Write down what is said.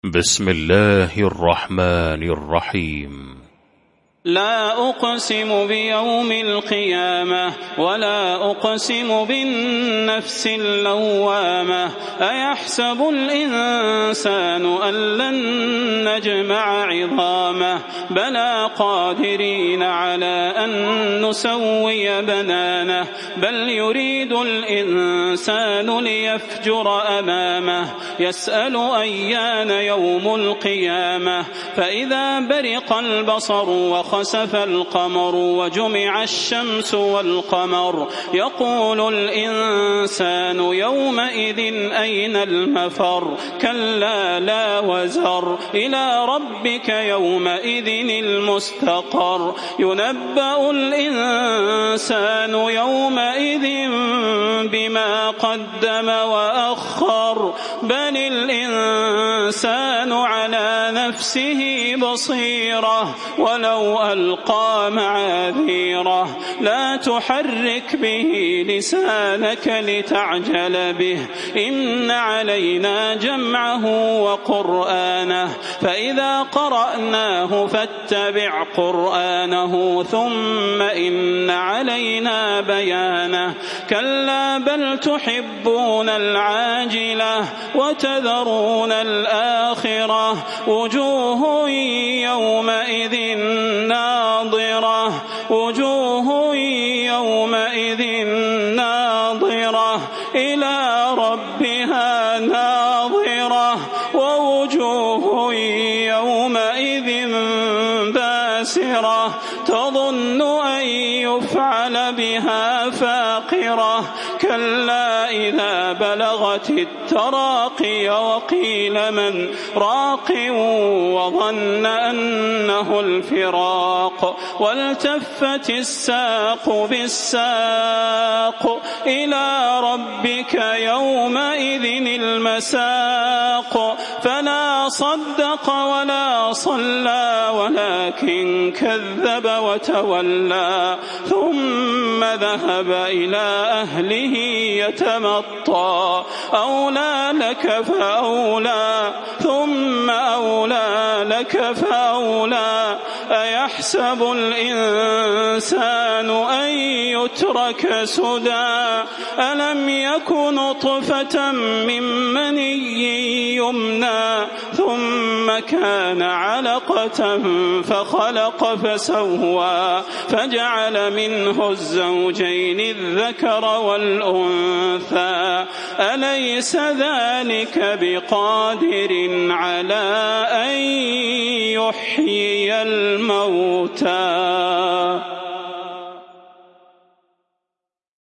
بسم الله الرحمن الرحيم. لا أقسم بيوم القيامة ولا أقسم بالنفس اللوامة أيحسب الإنسان أن لن نجمع عظامه بلى قادرين على أن نسوي بنانه بل يريد الإنسان ليفجر أمامه يسأل أيان يوم القيامة فإذا برق البصر وخسف القمر وجمع الشمس والقمر يقول الإنسان يومئذ أين المفر كلا لا وزر إلى ربك يومئذ المستقر ينبأ الإنسان يومئذ بما قدم وأخر بل الإنسان على نفسه بصيرة ولو ألقى معاذيره لا تحرك به لسانك لتعجل به إن علينا جمعه وقرآنه فإذا قرأناه فاتبع قرآنه ثم إن علينا بيانه كلا بل تحبون العاجلة وتذرون الآخرة وجوه يومئذ ناظرة وجوه يومئذ ناظرة إلى ربها ناظرة ووجوه يومئذ باسرة تظن أن يفعل بها فاقرة كلا إذا بلغت التراقي وقيل من راق وظن أنه الفراق والتفت الساق بالساق إلى ربك يومئذ المساق فلا صدق ولا صلى ولكن كذب وتولى ثم ذهب إلى أهله يتمطى أولى لك فأولى ثم أولى لك فأولى أيحسب الإنسان أن يترك سدى ألم يكن نطفة من مني يمنى ثم كان علقة فخلق فسوى فجعل منه الزوجين الذكر والأنثى أليس ذلك بقادر على أن يحيي الموتى